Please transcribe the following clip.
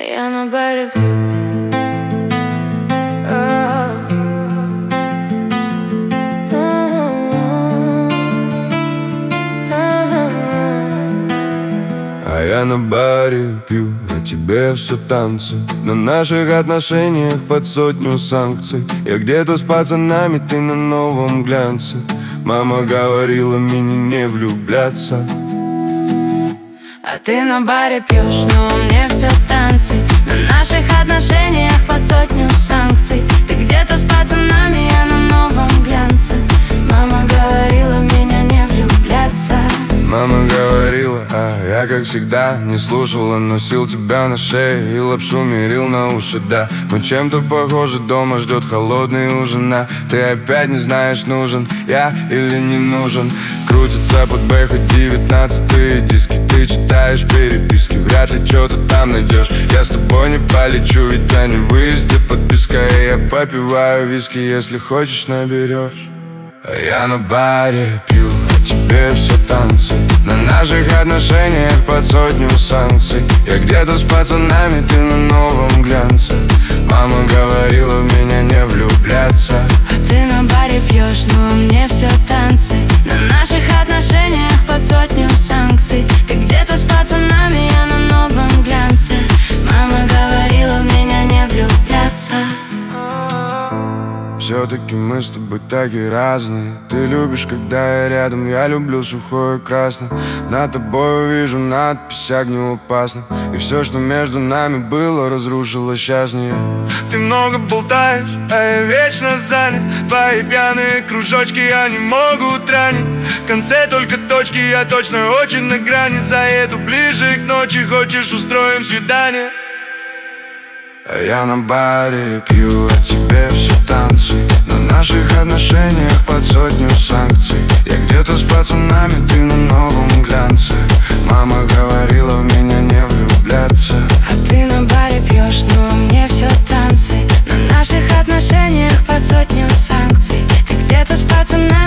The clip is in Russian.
Я на баре пью. А я на баре пью, а тебе все танцы. На наших отношениях под 100 санкций. Я где-то с пацанами, ты на новом глянце. Мама говорила мне не влюбляться. А ты на баре пьешь, но мне все танцы. На наших отношениях под 100 санкций. Ты где-то с пацанами, я на новом глянце. Мама говорила меня не влюбляться. Мама говорила, а я как всегда не слушала. Носил тебя на шее и лапшу мерил на уши, да. Мы чем-то похожи, дома ждет холодный ужин. А ты опять не знаешь, нужен я или не нужен. Крутится под бэхо 19-е диски. Ты читаешь переписки, вряд ли что-то там найдешь. Я с тобой не полечу, ведь я не в выезде подписка. И я попиваю виски, если хочешь наберешь. А я на баре пью, а тебе все танцы. На наших отношениях под 100 санкций. Я где-то с пацанами, ты на новом глянце. Мама говорила в меня не влюбляться. А ты на баре пьешь, но мне все танцы. На наших отношениях под 100 санкций. Ты где-то с пацанами, я на новом глянце. Мама говорила в меня не влюбляться. Все-таки мы с тобой такие разные. Ты любишь, когда я рядом, я люблю сухое красное. Над тобой вижу надпись «Огнеопасно». И все, что между нами было, разрушило сейчас не я. Ты много болтаешь, а я вечно занят. Твои пьяные кружочки, они могут ранить. В конце только точки, я точно очень на грани. Заеду ближе к ночи, хочешь, устроим свидание. А я на баре пью, а тебе все танцы. На наших отношениях под 100 санкций. Я где-то с пацанами, ты на новом глянце. Мама говорила в меня не влюбляться. А ты на баре пьешь, но мне все танцы. На наших отношениях под 100 санкций. Ты где-то с пацанами.